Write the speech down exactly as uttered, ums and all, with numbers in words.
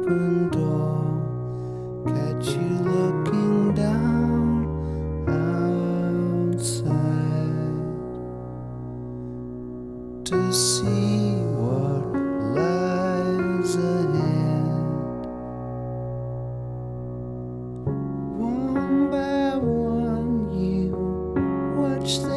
open door, catch you looking down outside to see what lies ahead. One by one, you watch the